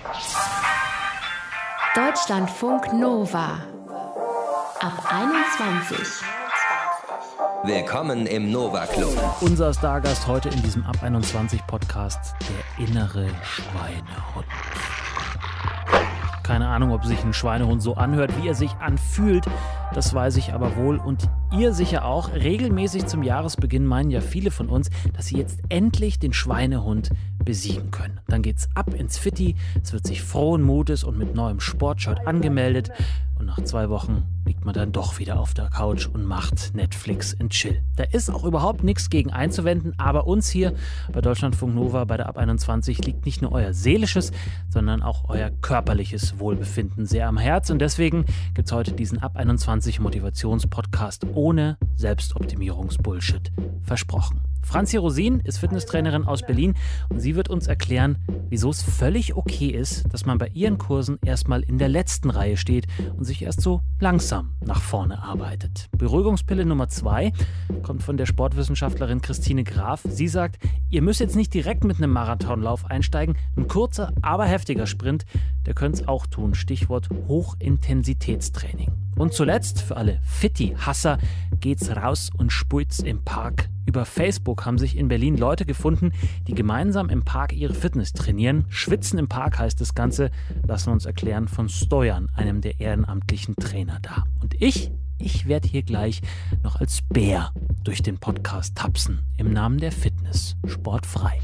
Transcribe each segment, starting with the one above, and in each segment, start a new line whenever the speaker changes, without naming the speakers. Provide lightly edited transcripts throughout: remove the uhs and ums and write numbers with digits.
Deutschlandfunk Nova. Ab 21.
Willkommen im Nova Club.
Unser Stargast heute in diesem Ab 21 Podcast, der innere Schweinehund. Keine Ahnung, ob sich ein Schweinehund so anhört, wie er sich anfühlt. Das weiß ich aber wohl und ihr sicher auch. Regelmäßig zum Jahresbeginn meinen ja viele von uns, dass sie jetzt endlich den Schweinehund besiegen können. Dann geht's ab ins Fitti, es wird sich frohen Mutes und mit neuem Sportshirt angemeldet und nach 2 Wochen liegt man dann doch wieder auf der Couch und macht Netflix and Chill. Da ist auch überhaupt nichts gegen einzuwenden, aber uns hier bei Deutschlandfunk Nova bei der Ab 21 liegt nicht nur euer seelisches, sondern auch euer körperliches Wohlbefinden sehr am Herz und deswegen gibt's heute diesen Ab 21 Motivationspodcast ohne Selbstoptimierungsbullshit. Versprochen. Franzi Rosin ist Fitnesstrainerin aus Berlin und sie wird uns erklären, wieso es völlig okay ist, dass man bei ihren Kursen erstmal in der letzten Reihe steht und sich erst so langsam nach vorne arbeitet. Beruhigungspille Nummer 2 kommt von der Sportwissenschaftlerin Christine Graf. Sie sagt, ihr müsst jetzt nicht direkt mit einem Marathonlauf einsteigen. Ein kurzer, aber heftiger Sprint, der könnte es auch tun. Stichwort Hochintensitätstraining. Und zuletzt, für alle Fitti-Hasser, geht's raus und spult's im Park. Über Facebook haben sich in Berlin Leute gefunden, die gemeinsam im Park ihre Fitness trainieren. Schwitzen im Park heißt das Ganze, lassen wir uns erklären von Stojan, einem der ehrenamtlichen Trainer da. Und ich werde hier gleich noch als Bär durch den Podcast tapsen, im Namen der Fitness, sportfrei.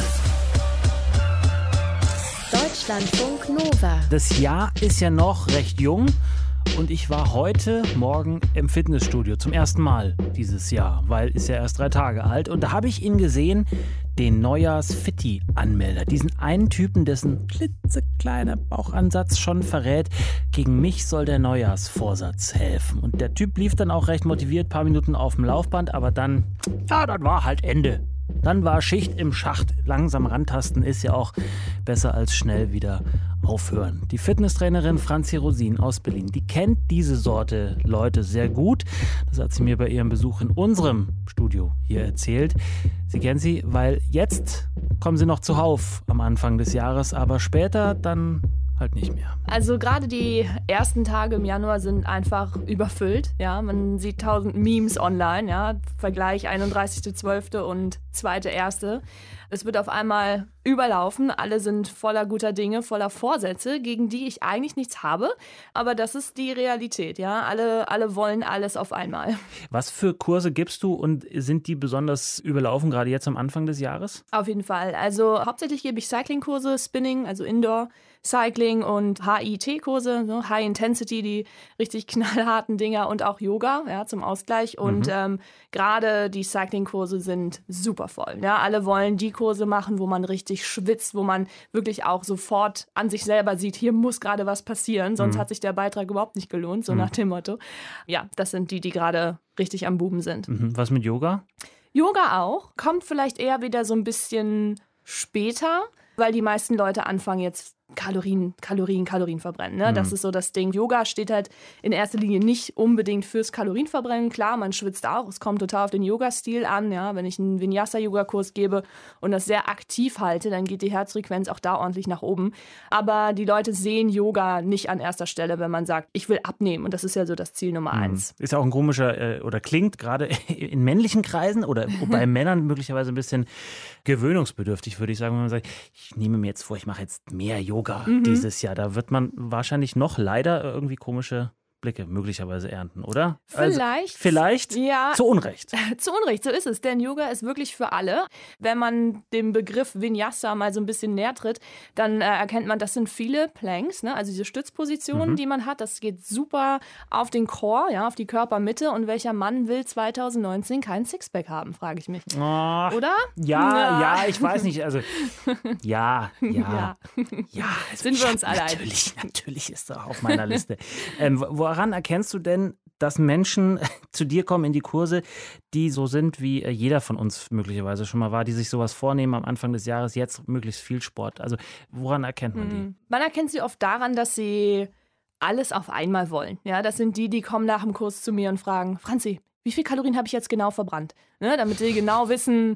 Deutschlandfunk Nova.
Das Jahr ist ja noch recht jung. Und ich war heute Morgen im Fitnessstudio zum ersten Mal dieses Jahr, weil ist ja erst 3 Tage alt. Und da habe ich ihn gesehen, den Neujahrs-Fitti-Anmelder. Diesen einen Typen, dessen klitzekleiner Bauchansatz schon verrät, gegen mich soll der Neujahrsvorsatz helfen. Und der Typ lief dann auch recht motiviert, ein paar Minuten auf dem Laufband, aber dann war halt Ende. Dann war Schicht im Schacht. Langsam rantasten ist ja auch besser als schnell wieder aufhören. Die Fitnesstrainerin Franzi Rosin aus Berlin, die kennt diese Sorte Leute sehr gut. Das hat sie mir bei ihrem Besuch in unserem Studio hier erzählt. Sie kennt sie, weil jetzt kommen sie noch zuhauf am Anfang des Jahres, aber später dann halt nicht mehr.
Also gerade die ersten Tage im Januar sind einfach überfüllt. Ja, man sieht 1000 Memes online. Ja, Vergleich 31.12. und 2.1. Es wird auf einmal überlaufen. Alle sind voller guter Dinge, voller Vorsätze, gegen die ich eigentlich nichts habe. Aber das ist die Realität. Ja, alle wollen alles auf einmal.
Was für Kurse gibst du und sind die besonders überlaufen, gerade jetzt am Anfang des Jahres?
Auf jeden Fall. Also hauptsächlich gebe ich Cycling-Kurse, Spinning, also Indoor Cycling und HIIT-Kurse, so High Intensity, die richtig knallharten Dinger und auch Yoga, ja, zum Ausgleich. Und gerade die Cycling-Kurse sind super voll. Ja, alle wollen die Kurse machen, wo man richtig schwitzt, wo man wirklich auch sofort an sich selber sieht, hier muss gerade was passieren, sonst hat sich der Beitrag überhaupt nicht gelohnt, so nach dem Motto. Ja, das sind die gerade richtig am Buben sind.
Was mit Yoga?
Yoga auch, kommt vielleicht eher wieder so ein bisschen später, weil die meisten Leute anfangen jetzt Kalorien verbrennen. Ne? Das ist so das Ding. Yoga steht halt in erster Linie nicht unbedingt fürs Kalorienverbrennen. Klar, man schwitzt auch. Es kommt total auf den Yoga-Stil an. Ja? Wenn ich einen Vinyasa-Yoga-Kurs gebe und das sehr aktiv halte, dann geht die Herzfrequenz auch da ordentlich nach oben. Aber die Leute sehen Yoga nicht an erster Stelle, wenn man sagt, ich will abnehmen. Und das ist ja so das Ziel Nummer 1.
Ist ja auch ein komischer, oder klingt gerade in männlichen Kreisen oder bei Männern möglicherweise ein bisschen gewöhnungsbedürftig, würde ich sagen, wenn man sagt, ich nehme mir jetzt vor, ich mache jetzt mehr Yoga dieses Jahr. Da wird man wahrscheinlich noch leider irgendwie komische Blicke möglicherweise ernten, oder? Vielleicht?
Ja.
Zu Unrecht.
Zu Unrecht, so ist es. Denn Yoga ist wirklich für alle. Wenn man dem Begriff Vinyasa mal so ein bisschen näher tritt, dann erkennt man, das sind viele Planks, ne? Also diese Stützpositionen, die man hat. Das geht super auf den Core, ja, auf die Körpermitte. Und welcher Mann will 2019 keinen Sixpack haben, frage ich mich.
Oh,
oder?
Ja, ich weiß nicht. Also, ja. Also
sind wir uns alle einig?
Natürlich ist das auf meiner Liste. Woran erkennst du denn, dass Menschen zu dir kommen in die Kurse, die so sind, wie jeder von uns möglicherweise schon mal war, die sich sowas vornehmen am Anfang des Jahres, jetzt möglichst viel Sport? Also woran erkennt man die?
Man erkennt sie oft daran, dass sie alles auf einmal wollen. Ja, das sind die kommen nach dem Kurs zu mir und fragen, Franzi, wie viel Kalorien habe ich jetzt genau verbrannt? Ne, damit sie genau wissen,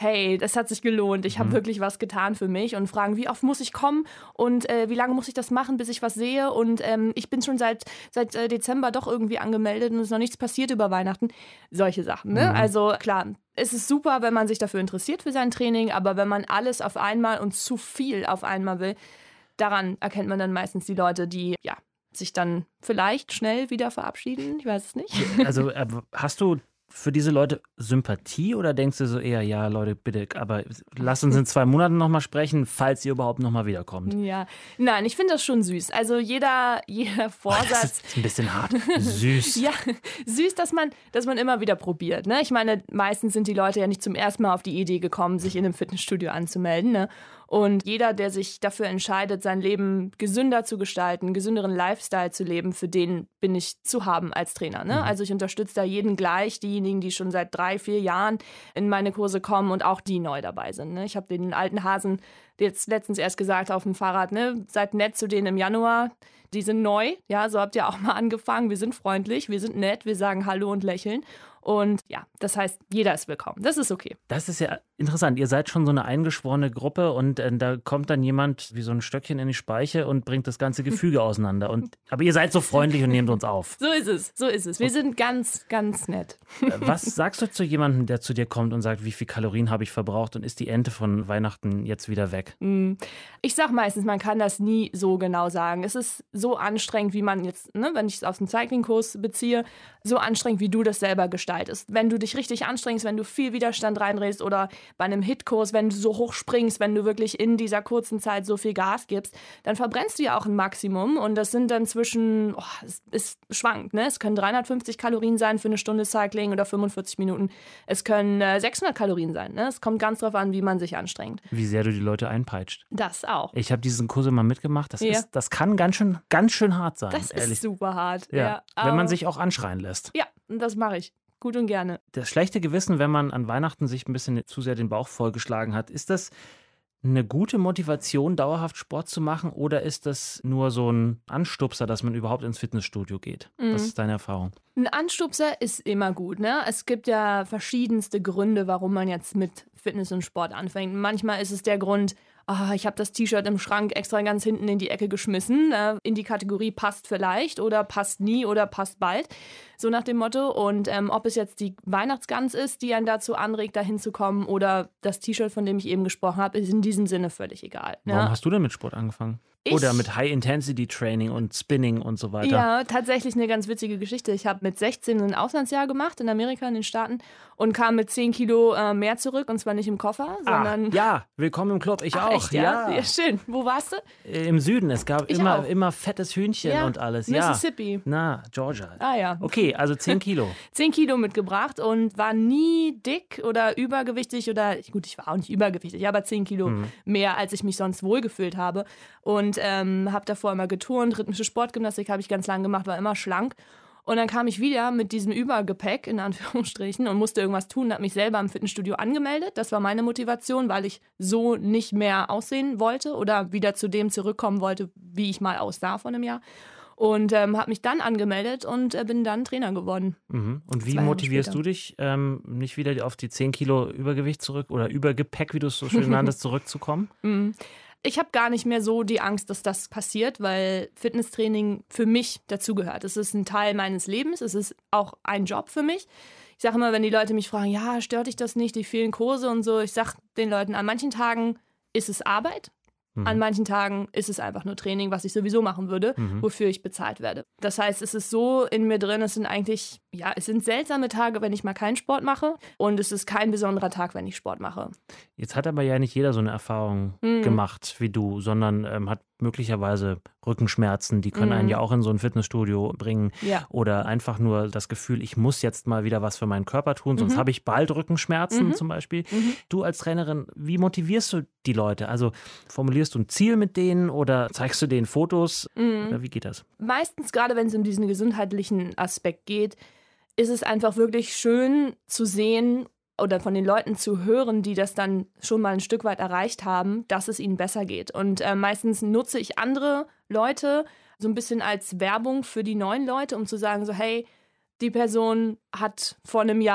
hey, das hat sich gelohnt, ich habe wirklich was getan für mich und fragen, wie oft muss ich kommen und wie lange muss ich das machen, bis ich was sehe und ich bin schon seit Dezember doch irgendwie angemeldet und es ist noch nichts passiert über Weihnachten. Solche Sachen, ne? Also klar, es ist super, wenn man sich dafür interessiert für sein Training, aber wenn man alles auf einmal und zu viel auf einmal will, daran erkennt man dann meistens die Leute, die sich dann vielleicht schnell wieder verabschieden. Ich weiß es nicht.
Also hast du für diese Leute Sympathie oder denkst du so eher, ja Leute, bitte, aber lasst uns in 2 Monaten nochmal sprechen, falls ihr überhaupt nochmal wiederkommt?
Ja, nein, ich finde das schon süß. Also jeder Vorsatz...
Das ist ein bisschen hart. Süß.
Ja, süß, dass man immer wieder probiert. Ne? Ich meine, meistens sind die Leute ja nicht zum ersten Mal auf die Idee gekommen, sich in einem Fitnessstudio anzumelden. Ne? Und jeder, der sich dafür entscheidet, sein Leben gesünder zu gestalten, einen gesünderen Lifestyle zu leben, für den bin ich zu haben als Trainer. Ne? Also ich unterstütze da jeden gleich, diejenigen, die schon seit 3-4 Jahren in meine Kurse kommen und auch die neu dabei sind. Ne? Ich habe den alten Hasen jetzt letztens erst gesagt auf dem Fahrrad, ne? Seid nett zu denen im Januar, die sind neu. Ja, so habt ihr auch mal angefangen. Wir sind freundlich, wir sind nett, wir sagen Hallo und lächeln. Und ja, das heißt, jeder ist willkommen. Das ist okay.
Das ist ja interessant. Ihr seid schon so eine eingeschworene Gruppe und da kommt dann jemand wie so ein Stöckchen in die Speiche und bringt das ganze Gefüge auseinander. Aber ihr seid so freundlich und nehmt uns auf.
So ist es. Wir sind ganz, ganz nett.
Was sagst du zu jemandem, der zu dir kommt und sagt, wie viel Kalorien habe ich verbraucht und ist die Ente von Weihnachten jetzt wieder weg?
Ich sage meistens, man kann das nie so genau sagen. Es ist so anstrengend, wie man jetzt, ne, wenn ich es aus dem Cycling-Kurs beziehe, so anstrengend, wie du das selber gestaltest. Wenn du dich richtig anstrengst, wenn du viel Widerstand reindrehst oder bei einem HIIT-Kurs, wenn du so hoch springst, wenn du wirklich in dieser kurzen Zeit so viel Gas gibst, dann verbrennst du ja auch ein Maximum und das sind dann es schwankt, ne? Es können 350 Kalorien sein für eine Stunde Cycling oder 45 Minuten. Es können 600 Kalorien sein, ne? Es kommt ganz drauf an, wie man sich anstrengt.
Wie sehr du die Leute einpeitscht.
Das auch.
Ich habe diesen Kurs mal mitgemacht. Das kann ganz schön hart sein.
Das
ehrlich.
Ist super hart.
Ja. Wenn man sich auch anschreien lässt.
Ja, das mache ich. Gut und gerne.
Das schlechte Gewissen, wenn man an Weihnachten sich ein bisschen zu sehr den Bauch vollgeschlagen hat, ist das eine gute Motivation, dauerhaft Sport zu machen oder ist das nur so ein Anstupser, dass man überhaupt ins Fitnessstudio geht? Was ist deine Erfahrung?
Ein Anstupser ist immer gut, ne? Es gibt ja verschiedenste Gründe, warum man jetzt mit Fitness und Sport anfängt. Manchmal ist es der Grund, ich habe das T-Shirt im Schrank extra ganz hinten in die Ecke geschmissen. In die Kategorie passt vielleicht oder passt nie oder passt bald. So nach dem Motto. Und ob es jetzt die Weihnachtsgans ist, die einen dazu anregt, da hinzukommen oder das T-Shirt, von dem ich eben gesprochen habe, ist in diesem Sinne völlig egal.
Warum hast du denn mit Sport angefangen? Oder mit High-Intensity-Training und Spinning und so weiter?
Ja, tatsächlich eine ganz witzige Geschichte. Ich habe mit 16 ein Auslandsjahr gemacht in Amerika, in den Staaten und kam mit 10 Kilo mehr zurück und zwar nicht im Koffer, sondern...
Ja, willkommen im Club, ich auch.
Echt, ja? Ja, schön. Wo warst du?
Im Süden, es gab immer fettes Hühnchen und alles.
Mississippi.
Na, Georgia.
Ja.
Okay, also 10 Kilo.
10 Kilo mitgebracht und war nie dick oder übergewichtig oder, gut, ich war auch nicht übergewichtig, aber 10 Kilo mehr, als ich mich sonst wohlgefühlt habe. Und habe davor immer geturnt, rhythmische Sportgymnastik habe ich ganz lang gemacht, war immer schlank. Und dann kam ich wieder mit diesem Übergepäck, in Anführungsstrichen, und musste irgendwas tun, habe mich selber im Fitnessstudio angemeldet. Das war meine Motivation, weil ich so nicht mehr aussehen wollte oder wieder zu dem zurückkommen wollte, wie ich mal aussah vor einem Jahr. Und habe mich dann angemeldet und bin dann Trainer geworden.
Und wie motivierst du dich, nicht wieder auf die 10 Kilo Übergewicht zurück oder Übergepäck, wie du es so schön nanntest, zurückzukommen?
Ich habe gar nicht mehr so die Angst, dass das passiert, weil Fitnesstraining für mich dazugehört. Es ist ein Teil meines Lebens, es ist auch ein Job für mich. Ich sage immer, wenn die Leute mich fragen, ja, stört dich das nicht, die vielen Kurse und so, ich sage den Leuten, an manchen Tagen ist es Arbeit. An manchen Tagen ist es einfach nur Training, was ich sowieso machen würde, wofür ich bezahlt werde. Das heißt, es ist so in mir drin, es sind seltsame Tage, wenn ich mal keinen Sport mache und es ist kein besonderer Tag, wenn ich Sport mache.
Jetzt hat aber ja nicht jeder so eine Erfahrung gemacht wie du, sondern hat möglicherweise Rückenschmerzen, die können einen ja auch in so ein Fitnessstudio bringen oder einfach nur das Gefühl, ich muss jetzt mal wieder was für meinen Körper tun, sonst habe ich bald Rückenschmerzen zum Beispiel. Du als Trainerin, wie motivierst du die Leute? Also formulierst du ein Ziel mit denen oder zeigst du denen Fotos oder wie geht das? Meistens,
gerade wenn es um diesen gesundheitlichen Aspekt geht, ist es einfach wirklich schön zu sehen oder von den Leuten zu hören, die das dann schon mal ein Stück weit erreicht haben, dass es ihnen besser geht. Und meistens nutze ich andere Leute so ein bisschen als Werbung für die neuen Leute, um zu sagen so, hey, die Person hat vor einem Jahr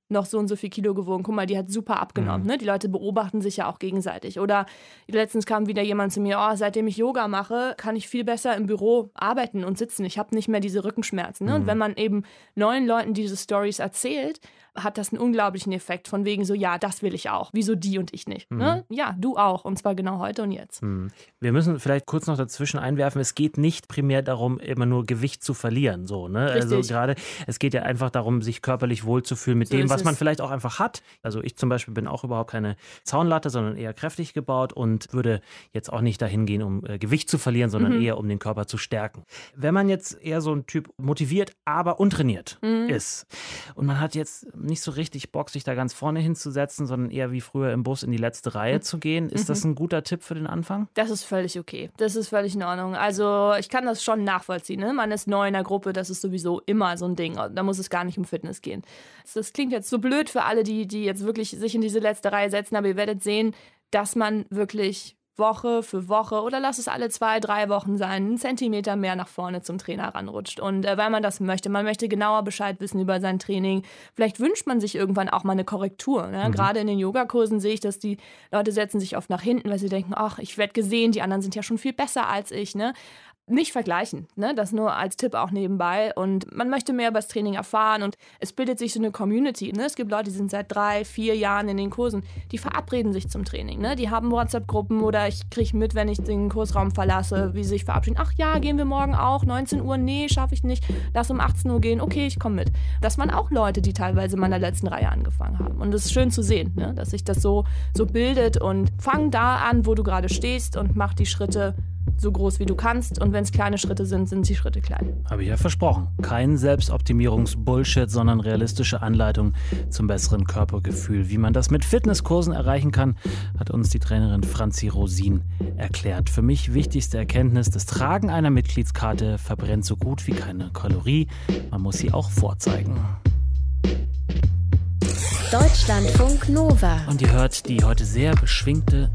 noch so und so viel Kilo gewogen. Guck mal, die hat super abgenommen. Ne? Die Leute beobachten sich ja auch gegenseitig. Oder letztens kam wieder jemand zu mir, seitdem ich Yoga mache, kann ich viel besser im Büro arbeiten und sitzen. Ich habe nicht mehr diese Rückenschmerzen. Ne? Und wenn man eben neuen Leuten diese Stories erzählt, hat das einen unglaublichen Effekt von wegen so, ja, das will ich auch. Wieso die und ich nicht? Ne? Ja, du auch. Und zwar genau heute und jetzt.
Wir müssen vielleicht kurz noch dazwischen einwerfen, es geht nicht primär darum, immer nur Gewicht zu verlieren. So, ne? Also gerade, es geht ja einfach darum, sich körperlich wohlzufühlen mit dem, was man vielleicht auch einfach hat. Also ich zum Beispiel bin auch überhaupt keine Zaunlatte, sondern eher kräftig gebaut und würde jetzt auch nicht dahin gehen, um Gewicht zu verlieren, sondern eher um den Körper zu stärken. Wenn man jetzt eher so ein Typ motiviert, aber untrainiert ist und man hat jetzt nicht so richtig Bock, sich da ganz vorne hinzusetzen, sondern eher wie früher im Bus in die letzte Reihe zu gehen. Ist das ein guter Tipp für den Anfang?
Das ist völlig okay. Das ist völlig in Ordnung. Also ich kann das schon nachvollziehen. Ne? Man ist neu in der Gruppe, das ist sowieso immer so ein Ding. Da muss es gar nicht um Fitness gehen. Das klingt jetzt so blöd für alle, die jetzt wirklich sich in diese letzte Reihe setzen, aber ihr werdet sehen, dass man wirklich Woche für Woche oder lass es alle 2-3 Wochen sein, einen Zentimeter mehr nach vorne zum Trainer ranrutscht. Und weil man das möchte, man möchte genauer Bescheid wissen über sein Training. Vielleicht wünscht man sich irgendwann auch mal eine Korrektur. Ne? Gerade in den Yogakursen sehe ich, dass die Leute setzen sich oft nach hinten, weil sie denken, ach, ich werde gesehen, die anderen sind ja schon viel besser als ich. Ne? Nicht vergleichen, ne? Das nur als Tipp auch nebenbei. Und man möchte mehr über das Training erfahren und es bildet sich so eine Community. Ne? Es gibt Leute, die sind seit 3-4 Jahren in den Kursen, die verabreden sich zum Training. Ne? Die haben WhatsApp-Gruppen oder ich kriege mit, wenn ich den Kursraum verlasse, wie sie sich verabschieden. Ach ja, gehen wir morgen auch, 19 Uhr, nee, schaffe ich nicht. Lass um 18 Uhr gehen, okay, ich komme mit. Das waren auch Leute, die teilweise mal in der letzten Reihe angefangen haben. Und es ist schön zu sehen, ne? Dass sich das so bildet und fang da an, wo du gerade stehst und mach die Schritte so groß wie du kannst und wenn es kleine Schritte sind, sind die Schritte klein.
Habe ich ja versprochen. Kein Selbstoptimierungs-Bullshit, sondern realistische Anleitung zum besseren Körpergefühl. Wie man das mit Fitnesskursen erreichen kann, hat uns die Trainerin Franzi Rosin erklärt. Für mich wichtigste Erkenntnis, das Tragen einer Mitgliedskarte verbrennt so gut wie keine Kalorie. Man muss sie auch vorzeigen.
Deutschlandfunk Nova.
Und ihr hört die heute sehr beschwingte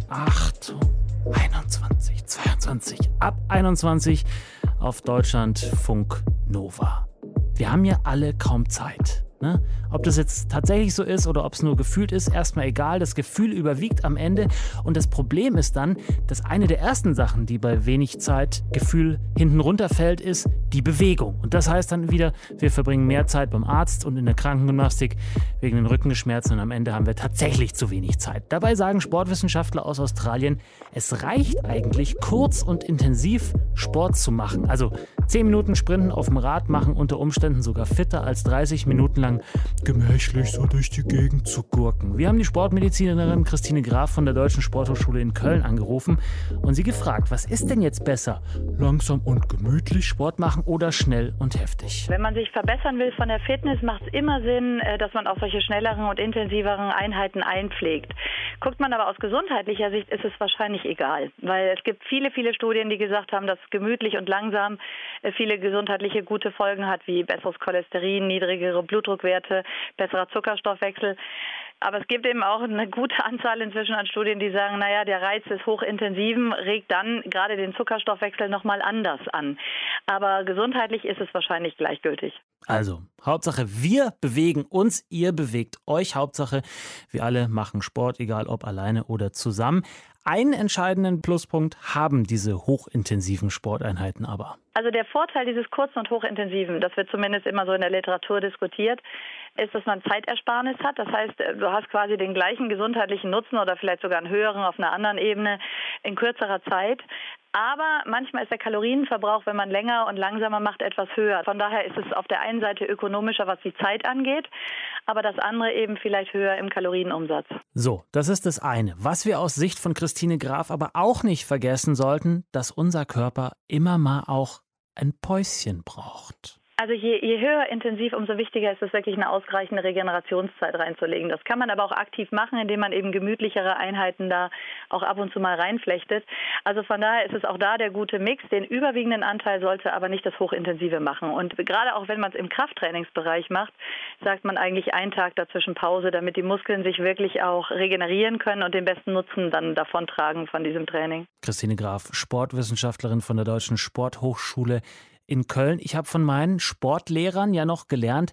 22, ab 21 auf Deutschlandfunk Nova. Wir haben ja alle kaum Zeit. Ne? Ob das jetzt tatsächlich so ist oder ob es nur gefühlt ist, erstmal egal. Das Gefühl überwiegt am Ende. Und das Problem ist dann, dass eine der ersten Sachen, die bei wenig Zeit Gefühl hinten runterfällt, ist die Bewegung. Und das heißt dann wieder, wir verbringen mehr Zeit beim Arzt und in der Krankengymnastik wegen den Rückenschmerzen. Und am Ende haben wir tatsächlich zu wenig Zeit. Dabei sagen Sportwissenschaftler aus Australien, es reicht eigentlich, kurz und intensiv Sport zu machen. Also 10 Minuten Sprinten auf dem Rad machen unter Umständen sogar fitter als 30 Minuten lang gemächlich so durch die Gegend zu gurken. Wir haben die Sportmedizinerin Christine Graf von der Deutschen Sporthochschule in Köln angerufen und sie gefragt, was ist denn jetzt besser? Langsam und gemütlich Sport machen oder schnell und heftig?
Wenn man sich verbessern will von der Fitness, macht es immer Sinn, dass man auch solche schnelleren und intensiveren Einheiten einpflegt. Guckt man aber aus gesundheitlicher Sicht, ist es wahrscheinlich egal, weil es gibt viele, viele Studien, die gesagt haben, dass gemütlich und langsam viele gesundheitliche gute Folgen hat, wie besseres Cholesterin, niedrigere Blutdruckwerte, besserer Zuckerstoffwechsel. Aber es gibt eben auch eine gute Anzahl inzwischen an Studien, die sagen, naja, der Reiz des Hochintensiven regt dann gerade den Zuckerstoffwechsel nochmal anders an. Aber gesundheitlich ist es wahrscheinlich gleichgültig.
Also, Hauptsache wir bewegen uns, ihr bewegt euch. Hauptsache wir alle machen Sport, egal ob alleine oder zusammen. Einen entscheidenden Pluspunkt haben diese hochintensiven Sporteinheiten aber.
Also der Vorteil dieses kurzen und hochintensiven, das wird zumindest immer so in der Literatur diskutiert, ist, dass man Zeitersparnis hat. Das heißt, du hast quasi den gleichen gesundheitlichen Nutzen oder vielleicht sogar einen höheren auf einer anderen Ebene in kürzerer Zeit. Aber manchmal ist der Kalorienverbrauch, wenn man länger und langsamer macht, etwas höher. Von daher ist es auf der einen Seite ökonomischer, was die Zeit angeht, aber das andere eben vielleicht höher im Kalorienumsatz.
So, das ist das eine. Was wir aus Sicht von Christine Graf aber auch nicht vergessen sollten, dass unser Körper immer mal auch ein Päuschen braucht.
Also je höher intensiv, umso wichtiger ist es wirklich, eine ausreichende Regenerationszeit reinzulegen. Das kann man aber auch aktiv machen, indem man eben gemütlichere Einheiten da auch ab und zu mal reinflechtet. Also von daher ist es auch da der gute Mix. Den überwiegenden Anteil sollte aber nicht das Hochintensive machen. Und gerade auch wenn man es im Krafttrainingsbereich macht, sagt man eigentlich einen Tag dazwischen Pause, damit die Muskeln sich wirklich auch regenerieren können und den besten Nutzen dann davontragen von diesem Training.
Christine Graf, Sportwissenschaftlerin von der Deutschen Sporthochschule in Köln. Ich habe von meinen Sportlehrern ja noch gelernt,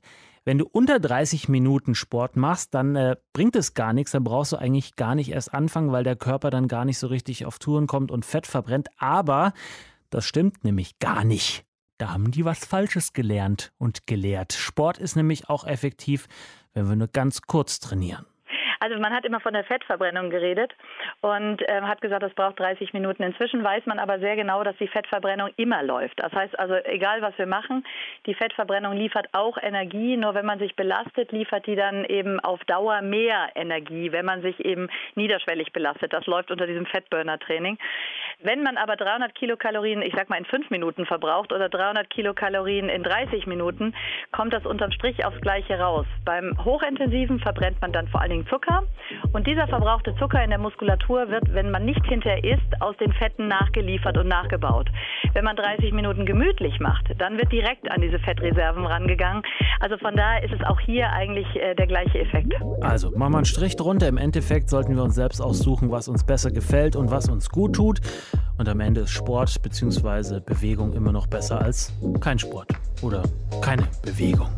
wenn du unter 30 Minuten Sport machst, dann bringt es gar nichts. Dann brauchst du eigentlich gar nicht erst anfangen, weil der Körper dann gar nicht so richtig auf Touren kommt und Fett verbrennt. Aber das stimmt nämlich gar nicht. Da haben die was Falsches gelernt und gelehrt. Sport ist nämlich auch effektiv, wenn wir nur ganz kurz trainieren.
Also man hat immer von der Fettverbrennung geredet und hat gesagt, das braucht 30 Minuten. Inzwischen weiß man aber sehr genau, dass die Fettverbrennung immer läuft. Das heißt also, egal was wir machen, die Fettverbrennung liefert auch Energie. Nur wenn man sich belastet, liefert die dann eben auf Dauer mehr Energie, wenn man sich eben niederschwellig belastet. Das läuft unter diesem Fettburner-Training. Wenn man aber 300 Kilokalorien, ich sag mal in 5 Minuten verbraucht oder 300 Kilokalorien in 30 Minuten, kommt das unterm Strich aufs Gleiche raus. Beim Hochintensiven verbrennt man dann vor allen Dingen Zucker. Und dieser verbrauchte Zucker in der Muskulatur wird, wenn man nicht hinterher isst, aus den Fetten nachgeliefert und nachgebaut. Wenn man 30 Minuten gemütlich macht, dann wird direkt an diese Fettreserven rangegangen. Also von daher ist es auch hier eigentlich der gleiche Effekt.
Also machen wir einen Strich drunter. Im Endeffekt sollten wir uns selbst aussuchen, was uns besser gefällt und was uns gut tut. Und am Ende ist Sport bzw. Bewegung immer noch besser als kein Sport oder keine Bewegung.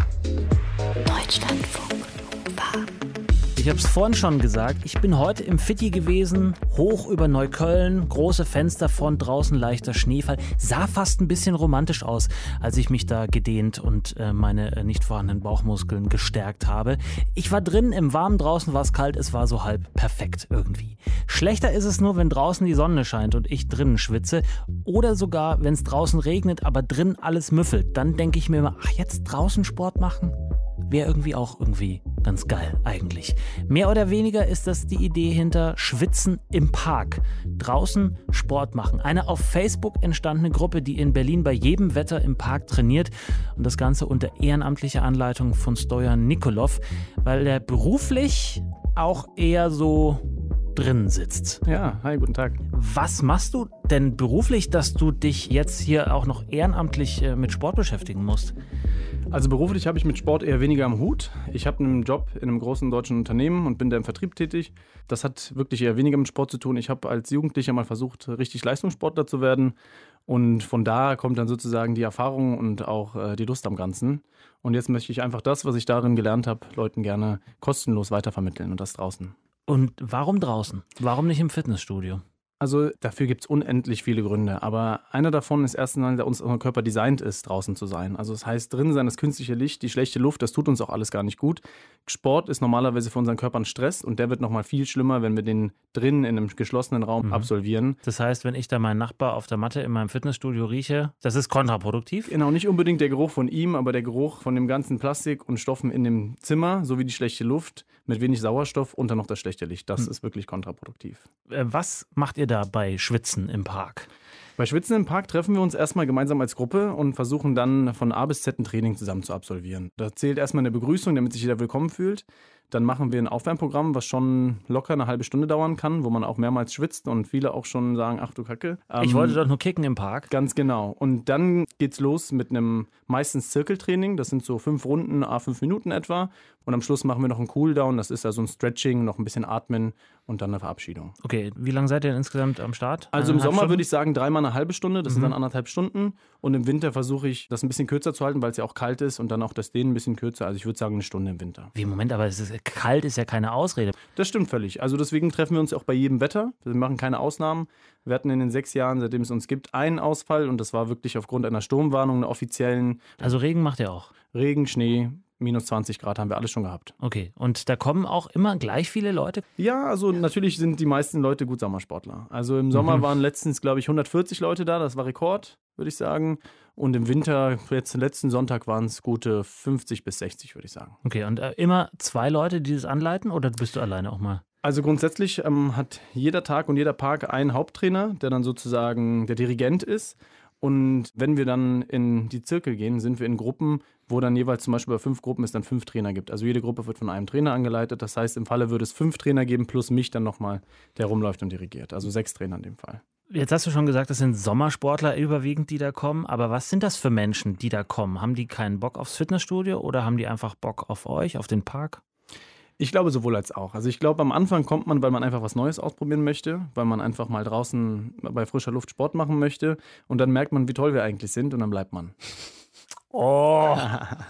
Deutschlandfunk Nova.
Ich habe es vorhin schon gesagt, ich bin heute im Fitti gewesen, hoch über Neukölln, große Fensterfront, draußen leichter Schneefall. Sah fast ein bisschen romantisch aus, als ich mich da gedehnt und meine nicht vorhandenen Bauchmuskeln gestärkt habe. Ich war drin, im Warmen, draußen war es kalt, es war so halb perfekt irgendwie. Schlechter ist es nur, wenn draußen die Sonne scheint und ich drinnen schwitze. Oder sogar, wenn es draußen regnet, aber drin alles müffelt. Dann denke ich mir immer, ach, jetzt draußen Sport machen? Wäre irgendwie ganz geil eigentlich. Mehr oder weniger ist das die Idee hinter Schwitzen im Park. Draußen Sport machen. Eine auf Facebook entstandene Gruppe, die in Berlin bei jedem Wetter im Park trainiert. Und das Ganze unter ehrenamtlicher Anleitung von Stojan Nikolov, weil er beruflich auch eher so drin sitzt.
Ja, hi, guten Tag.
Was machst du denn beruflich, dass du dich jetzt hier auch noch ehrenamtlich mit Sport beschäftigen musst?
Also beruflich habe ich mit Sport eher weniger am Hut. Ich habe einen Job in einem großen deutschen Unternehmen und bin da im Vertrieb tätig. Das hat wirklich eher weniger mit Sport zu tun. Ich habe als Jugendlicher mal versucht, richtig Leistungssportler zu werden. Und von da kommt dann sozusagen die Erfahrung und auch die Lust am Ganzen. Und jetzt möchte ich einfach das, was ich darin gelernt habe, Leuten gerne kostenlos weitervermitteln und das draußen.
Und warum draußen? Warum nicht im Fitnessstudio?
Also dafür gibt es unendlich viele Gründe, aber einer davon ist erstens, dass unser Körper designt ist, draußen zu sein. Also das heißt, drin sein, das künstliche Licht, die schlechte Luft, das tut uns auch alles gar nicht gut. Sport ist normalerweise für unseren Körper ein Stress und der wird nochmal viel schlimmer, wenn wir den drin in einem geschlossenen Raum absolvieren.
Das heißt, wenn ich da meinen Nachbar auf der Matte in meinem Fitnessstudio rieche, das ist kontraproduktiv?
Genau, nicht unbedingt der Geruch von ihm, aber der Geruch von dem ganzen Plastik und Stoffen in dem Zimmer, sowie die schlechte Luft mit wenig Sauerstoff und dann noch das schlechte Licht. Das ist wirklich kontraproduktiv.
Was macht ihr da bei Schwitzen im Park?
Bei Schwitzen im Park treffen wir uns erstmal gemeinsam als Gruppe und versuchen dann von A bis Z ein Training zusammen zu absolvieren. Da zählt erstmal eine Begrüßung, damit sich jeder willkommen fühlt. Dann machen wir ein Aufwärmprogramm, was schon locker eine halbe Stunde dauern kann, wo man auch mehrmals schwitzt und viele auch schon sagen, ach du Kacke.
Ich wollte doch nur kicken im Park.
Ganz genau. Und dann geht's los mit einem meistens Zirkeltraining. Das sind so 5 Runden, 5 Minuten etwa. Und am Schluss machen wir noch einen Cooldown. Das ist ja so ein Stretching, noch ein bisschen atmen und dann eine Verabschiedung.
Okay, wie lange seid ihr denn insgesamt am Start?
Also im Sommer würde ich sagen 3-mal eine halbe Stunde. Das sind dann 1,5 Stunden. Und im Winter versuche ich, das ein bisschen kürzer zu halten, weil es ja auch kalt ist. Und dann auch das Dehnen ein bisschen kürzer. Also ich würde sagen 1 Stunde im Winter.
Wie, Moment, aber es ist kalt ist ja keine Ausrede.
Das stimmt völlig. Also deswegen treffen wir uns auch bei jedem Wetter. Wir machen keine Ausnahmen. Wir hatten in den 6 Jahren, seitdem es uns gibt, einen Ausfall. Und das war wirklich aufgrund einer Sturmwarnung, einer offiziellen.
Also Regen macht ihr auch?
Regen, Schnee, minus 20 Grad haben wir alles schon gehabt.
Okay, und da kommen auch immer gleich viele Leute?
Ja, also natürlich sind die meisten Leute gut Sommersportler. Also im Sommer waren letztens, glaube ich, 140 Leute da. Das war Rekord, würde ich sagen. Und im Winter, jetzt letzten Sonntag, waren es gute 50 bis 60, würde ich sagen.
Okay, und immer 2 Leute, die das anleiten, oder bist du alleine auch mal?
Also grundsätzlich hat jeder Tag und jeder Park einen Haupttrainer, der dann sozusagen der Dirigent ist. Und wenn wir dann in die Zirkel gehen, sind wir in Gruppen, wo dann jeweils zum Beispiel bei 5 Gruppen es dann 5 Trainer gibt. Also jede Gruppe wird von einem Trainer angeleitet. Das heißt, im Falle würde es 5 Trainer geben, plus mich dann nochmal, der rumläuft und dirigiert. Also 6 Trainer in dem Fall.
Jetzt hast du schon gesagt, das sind Sommersportler überwiegend, die da kommen. Aber was sind das für Menschen, die da kommen? Haben die keinen Bock aufs Fitnessstudio oder haben die einfach Bock auf euch, auf den Park?
Ich glaube sowohl als auch. Also ich glaube, am Anfang kommt man, weil man einfach was Neues ausprobieren möchte, weil man einfach mal draußen bei frischer Luft Sport machen möchte und dann merkt man, wie toll wir eigentlich sind und dann bleibt man.
Oh,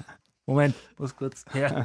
Moment, muss kurz. Ja.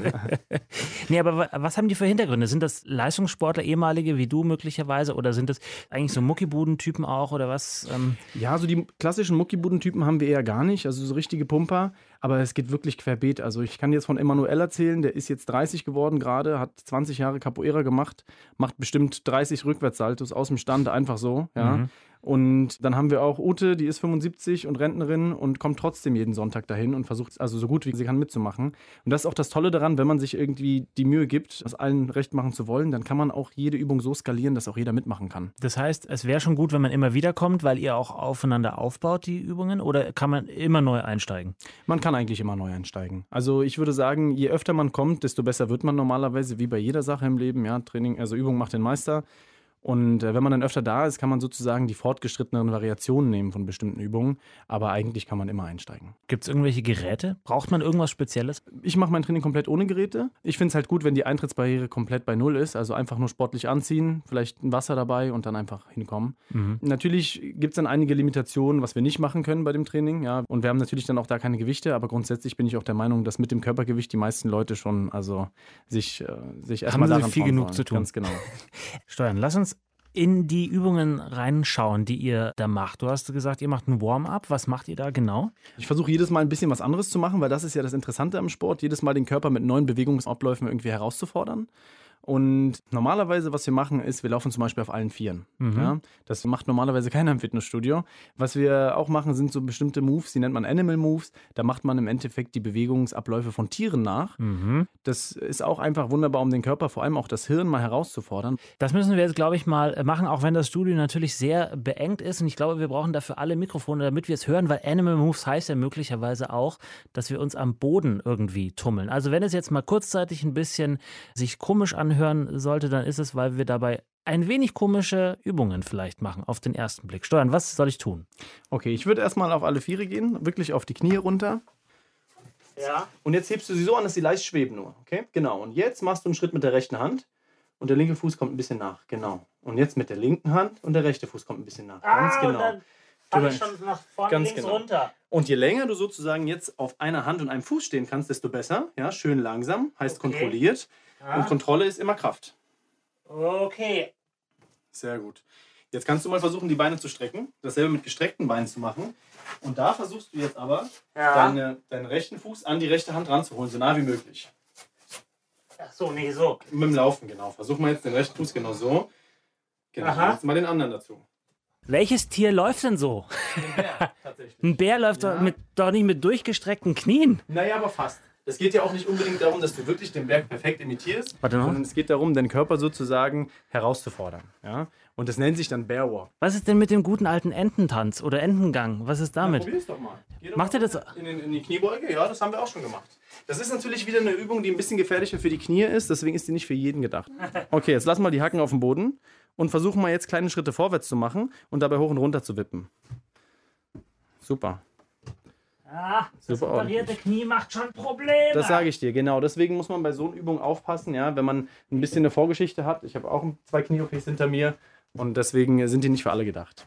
Nee, aber was haben die für Hintergründe? Sind das Leistungssportler, ehemalige wie du möglicherweise? Oder sind das eigentlich so Muckibudentypen auch oder was?
Ja, so die klassischen Muckibudentypen haben wir eher gar nicht. Also so richtige Pumper. Aber es geht wirklich querbeet. Also ich kann jetzt von Emanuel erzählen, der ist jetzt 30 geworden gerade, hat 20 Jahre Capoeira gemacht, macht bestimmt 30 Rückwärtssaltos aus dem Stand, einfach so. Ja.
Mhm.
Und dann haben wir auch Ute, die ist 75 und Rentnerin und kommt trotzdem jeden Sonntag dahin und versucht also so gut wie sie kann mitzumachen. Und das ist auch das Tolle daran, wenn man sich irgendwie die Mühe gibt, das allen recht machen zu wollen, dann kann man auch jede Übung so skalieren, dass auch jeder mitmachen kann.
Das heißt, es wäre schon gut, wenn man immer wieder kommt, weil ihr auch aufeinander aufbaut, die Übungen? Oder kann man immer neu einsteigen?
Man kann eigentlich immer neu einsteigen. Also ich würde sagen, je öfter man kommt, desto besser wird man normalerweise, wie bei jeder Sache im Leben. Ja, Training, also Übung macht den Meister. Und wenn man dann öfter da ist, kann man sozusagen die fortgeschritteneren Variationen nehmen von bestimmten Übungen. Aber eigentlich kann man immer einsteigen.
Gibt es irgendwelche Geräte? Braucht man irgendwas Spezielles?
Ich mache mein Training komplett ohne Geräte. Ich finde es halt gut, wenn die Eintrittsbarriere komplett bei Null ist. Also einfach nur sportlich anziehen, vielleicht ein Wasser dabei und dann einfach hinkommen. Mhm. Natürlich gibt es dann einige Limitationen, was wir nicht machen können bei dem Training. Ja. Und wir haben natürlich dann auch da keine Gewichte. Aber grundsätzlich bin ich auch der Meinung, dass mit dem Körpergewicht die meisten Leute schon sich erstmal daran
viel genug zu tun.
Ganz genau.
Steuern, lass uns in die Übungen reinschauen, die ihr da macht. Du hast gesagt, ihr macht ein Warm-up. Was macht ihr da genau?
Ich versuche jedes Mal ein bisschen was anderes zu machen, weil das ist ja das Interessante am Sport, jedes Mal den Körper mit neuen Bewegungsabläufen irgendwie herauszufordern. Und normalerweise, was wir machen, ist, wir laufen zum Beispiel auf allen Vieren. Mhm. Ja, das macht normalerweise keiner im Fitnessstudio. Was wir auch machen, sind so bestimmte Moves, die nennt man Animal Moves. Da macht man im Endeffekt die Bewegungsabläufe von Tieren nach. Mhm. Das ist auch einfach wunderbar, um den Körper, vor allem auch das Hirn, mal herauszufordern.
Das müssen wir jetzt, glaube ich, mal machen, auch wenn das Studio natürlich sehr beengt ist. Und ich glaube, wir brauchen dafür alle Mikrofone, damit wir es hören, weil Animal Moves heißt ja möglicherweise auch, dass wir uns am Boden irgendwie tummeln. Also wenn es jetzt mal kurzzeitig ein bisschen sich komisch anhört, hören sollte, dann ist es, weil wir dabei ein wenig komische Übungen vielleicht machen, auf den ersten Blick. Steuern, was soll ich tun?
Okay, ich würde erstmal auf alle Viere gehen, wirklich auf die Knie runter. Ja. Und jetzt hebst du sie so an, dass sie leicht schweben nur. Okay? Genau. Und jetzt machst du einen Schritt mit der rechten Hand und der linke Fuß kommt ein bisschen nach. Genau. Und jetzt mit der linken Hand und der rechte Fuß kommt ein bisschen nach. Ganz genau.
Dann falle ich schon nach vorne
ganz
links
genau.
runter.
Und je länger du sozusagen jetzt auf einer Hand und einem Fuß stehen kannst, desto besser. Ja, schön langsam, heißt kontrolliert. Ja. Und Kontrolle ist immer Kraft.
Okay.
Sehr gut. Jetzt kannst du mal versuchen, die Beine zu strecken. Dasselbe mit gestreckten Beinen zu machen. Und da versuchst du jetzt aber, deinen rechten Fuß an die rechte Hand ranzuholen, so nah wie möglich.
Ach so, nee, so.
Mit dem Laufen, genau. Versuch mal jetzt den rechten Fuß genau so. Genau,
aha.
Jetzt mal den anderen dazu.
Welches Tier läuft denn so?
Ein Bär, tatsächlich.
Ein Bär läuft doch nicht mit durchgestreckten Knien.
Naja, aber fast. Es geht ja auch nicht unbedingt darum, dass du wirklich den Berg perfekt imitierst,
Warte noch.
sondern es geht darum, deinen Körper sozusagen herauszufordern. Ja? Und das nennt sich dann Bear Walk.
Was ist denn mit dem guten alten Ententanz oder Entengang? Was ist damit?
Probier's doch mal.
Macht ihr das?
In die Kniebeuge? Ja, das haben wir auch schon gemacht. Das ist natürlich wieder eine Übung, die ein bisschen gefährlicher für die Knie ist, deswegen ist die nicht für jeden gedacht. Okay, jetzt lass mal die Hacken auf den Boden und versuchen mal jetzt kleine Schritte vorwärts zu machen und dabei hoch und runter zu wippen. Super.
Das operierte Knie macht schon Probleme.
Das sage ich dir, genau. Deswegen muss man bei so einer Übung aufpassen, ja, wenn man ein bisschen eine Vorgeschichte hat. Ich habe auch 2 Knie-OPs hinter mir und deswegen sind die nicht für alle gedacht.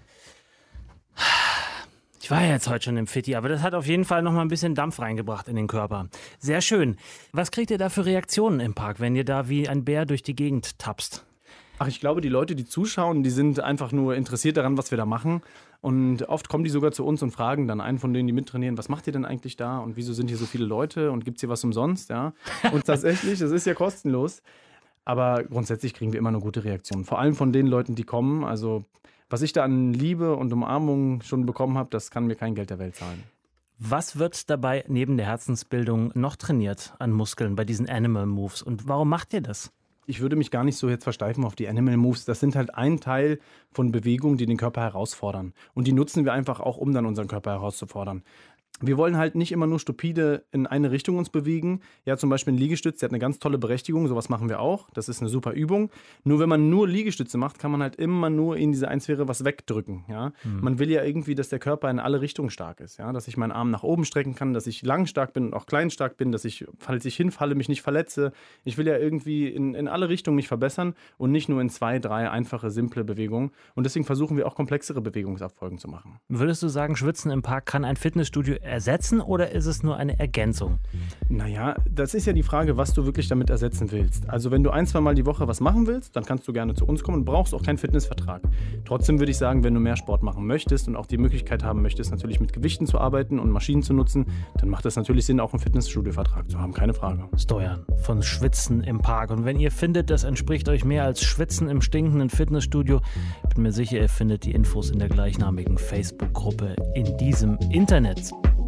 Ich war ja jetzt heute schon im Fitti, aber das hat auf jeden Fall noch mal ein bisschen Dampf reingebracht in den Körper. Sehr schön. Was kriegt ihr da für Reaktionen im Park, wenn ihr da wie ein Bär durch die Gegend tapst?
Ach, ich glaube, die Leute, die zuschauen, die sind einfach nur interessiert daran, was wir da machen. Und oft kommen die sogar zu uns und fragen dann einen von denen, die mittrainieren, was macht ihr denn eigentlich da und wieso sind hier so viele Leute und gibt es hier was umsonst? Ja? Und tatsächlich, das ist ja kostenlos. Aber grundsätzlich kriegen wir immer eine gute Reaktion. Vor allem von den Leuten, die kommen. Also was ich da an Liebe und Umarmung schon bekommen habe, das kann mir kein Geld der Welt zahlen.
Was wird dabei neben der Herzensbildung noch trainiert an Muskeln bei diesen Animal Moves und warum macht ihr das?
Ich würde mich gar nicht so jetzt versteifen auf die Animal Moves. Das sind halt ein Teil von Bewegungen, die den Körper herausfordern. Und die nutzen wir einfach auch, um dann unseren Körper herauszufordern. Wir wollen halt nicht immer nur stupide in eine Richtung uns bewegen. Ja, zum Beispiel ein Liegestütz, der hat eine ganz tolle Berechtigung, sowas machen wir auch. Das ist eine super Übung. Nur wenn man nur Liegestütze macht, kann man halt immer nur in diese Einsphäre was wegdrücken. Ja? Man will ja irgendwie, dass der Körper in alle Richtungen stark ist. Ja? Dass ich meinen Arm nach oben strecken kann, dass ich lang stark bin und auch klein stark bin, dass ich, falls ich hinfalle, mich nicht verletze. Ich will ja irgendwie in alle Richtungen mich verbessern und nicht nur in 2, 3 einfache, simple Bewegungen. Und deswegen versuchen wir auch komplexere Bewegungsabfolgen zu machen.
Würdest du sagen, Schwitzen im Park kann ein Fitnessstudio ersetzen oder ist es nur eine Ergänzung?
Naja, das ist ja die Frage, was du wirklich damit ersetzen willst. Also wenn du 1-2 Mal die Woche was machen willst, dann kannst du gerne zu uns kommen und brauchst auch keinen Fitnessvertrag. Trotzdem würde ich sagen, wenn du mehr Sport machen möchtest und auch die Möglichkeit haben möchtest, natürlich mit Gewichten zu arbeiten und Maschinen zu nutzen, dann macht es natürlich Sinn, auch einen Fitnessstudio-Vertrag zu haben, keine Frage.
Stojan von Schwitzen im Park. Und wenn ihr findet, das entspricht euch mehr als Schwitzen im stinkenden Fitnessstudio, bin mir sicher, ihr findet die Infos in der gleichnamigen Facebook-Gruppe in diesem Internet.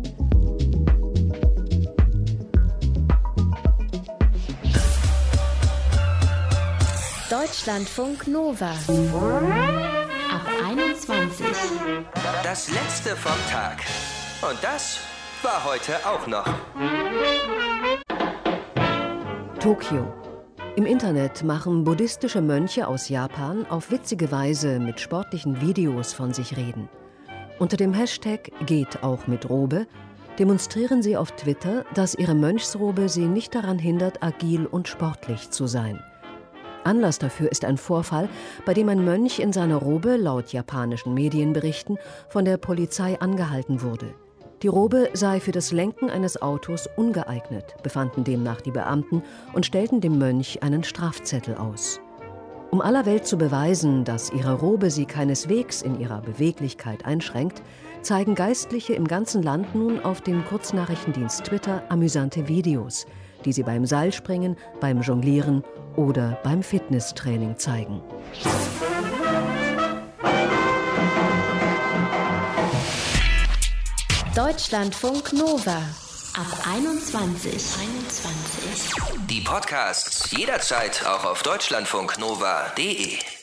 Deutschlandfunk Nova. Ab 21.
Das letzte vom Tag. Und das war heute auch noch.
Tokio. Im Internet machen buddhistische Mönche aus Japan auf witzige Weise mit sportlichen Videos von sich reden. Unter dem Hashtag #Geht auch mit Robe demonstrieren sie auf Twitter, dass ihre Mönchsrobe sie nicht daran hindert, agil und sportlich zu sein. Anlass dafür ist ein Vorfall, bei dem ein Mönch in seiner Robe, laut japanischen Medienberichten, von der Polizei angehalten wurde. Die Robe sei für das Lenken eines Autos ungeeignet, befanden demnach die Beamten und stellten dem Mönch einen Strafzettel aus. Um aller Welt zu beweisen, dass ihre Robe sie keineswegs in ihrer Beweglichkeit einschränkt, zeigen Geistliche im ganzen Land nun auf dem Kurznachrichtendienst Twitter amüsante Videos, die sie beim Seilspringen, beim Jonglieren oder beim Fitnesstraining zeigen.
Deutschlandfunk Nova. Ab 21.
Die Podcasts jederzeit auch auf deutschlandfunknova.de.